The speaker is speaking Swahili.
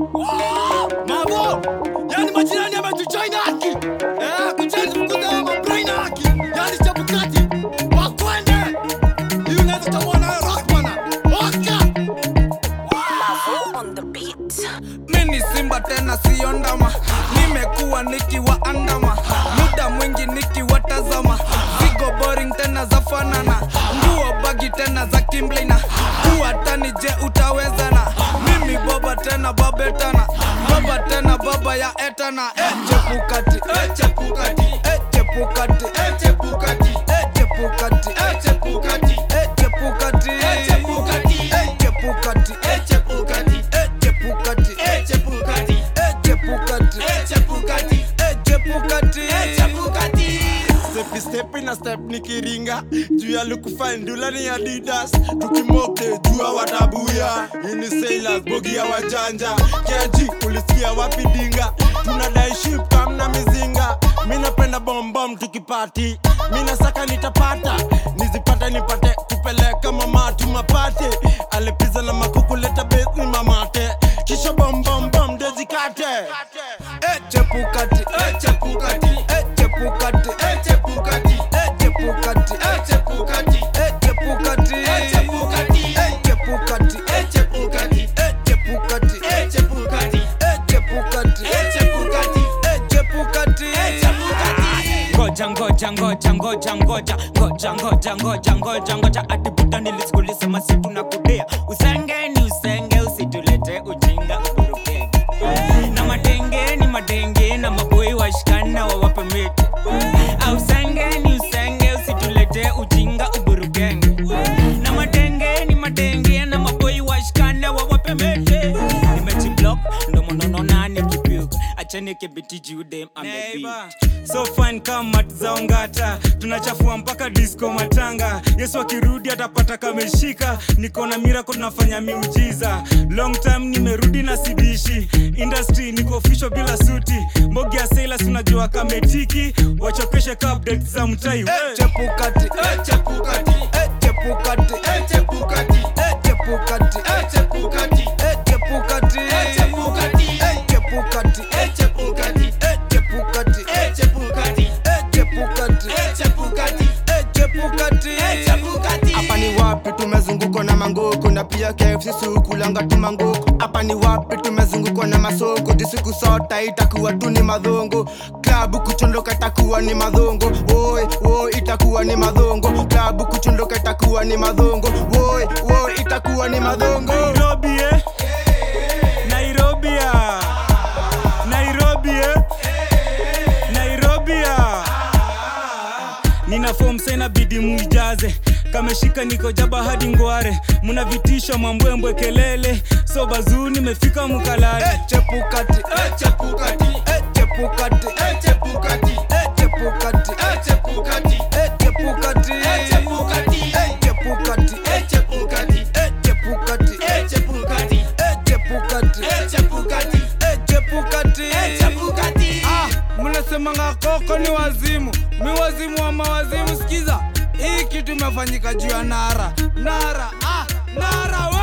Mabo, yani majirani wametujoin haki. Kuchange mkuta wa mabrain haki. Yani Chebukati, wakwende. Hiyo unaweza tawana rock bana. Oka. Mavo on the beat. Mimi Simba tena sio ndama. Nimekuwa nikiwaandama. Muda mwingi nikiwatazama. Zigo boring tena za fanana. Nguo bagi tena za Kimblina. Kuatani je utawezana. Mimi baba tena babetana. Baba tena baba ya etana. Chebukati, Chebukati, Chebukati, Chebukati, Chebukati, Chebukati, Chebukati, Chebukati, Chebukati, Chebukati, Chebukati, Chebukati, Chebukati, Chebukati, Chebukati. Step na step nikiringa juu ya look fine ndula ni Adidas tukimoke jua watabuya ini sailors bogi ya wajanja keji ulisikia wapi dinga tunadai ship kamna mizinga mimi napenda bomb tukipati mimi nasaka nitapata nizipata nipate kupeleka mama tumapate alepiza na makuku leta base ni mamate kisha bomb dezikate Chebukati, Chebukati, Chebukati, Chebukati, Chebukati, Chebukati, Chebukati, Chebukati, Chebukati, Chebukati, Chebukati, Chebukati, Chebukati, Chebukati. Ngoja atibuta nilisikulisema situ na kudea usenge usitulete ujinga uburukenge na madenge na maboi washikana wawape miti usenge usitulete ujinga uburukenge na madenge na maboi washikana wawape miti nimechiblock ndo monono nani kipiuka acheni kibiti jude amebeat so fine kama zaongata tunachafua mpaka disco matanga Yesu akirudi atapata kameshika niko na miracle tunafanya miujiza long time nimerudi na sidishi industry niko official bila suti mbogi ya sailors unajua kametiki wachokeshe ka updates za mtai Chebukati, Chebukati, Chebukati, Chebukati, Chebukati, Chebukati, Chebukati, Chebukati, Chebukati, Chebukati, Chebukati, Chebukati, Chebukati, Chebukati, Chebukati. Hapa ni wapi tumezungukwa na mangoko na pia KFC sukulanga tu mangoko. Hapa ni wapi tumezungukwa na masoko disiku sota itakuwa tu ni madhongo. Klabu kuchondoka itakuwa ni madhongo. Oi itakuwa ni madhongo. Klabu kuchondoka itakuwa ni madhongo. Oi itakuwa ni madhongo. Nairobi Nina form sena bidi muijaze kameshika niko jaba hadi ngware muna vitisha mambwembwe kelele so bazuu nimefika mukalale Chebukati, Chebukati, Chebukati, Chebukati, Chebukati, Chebukati, Chebukati, Chebukati, Chebukati, Chebukati, Chebukati, Chebukati, Chebukati, Chebukati, Chebukati. Mnasemanga koko ni wazimu, mi wazimu wa mawazimu. Sikiza, hii kitu imefanyika juu ya Nara.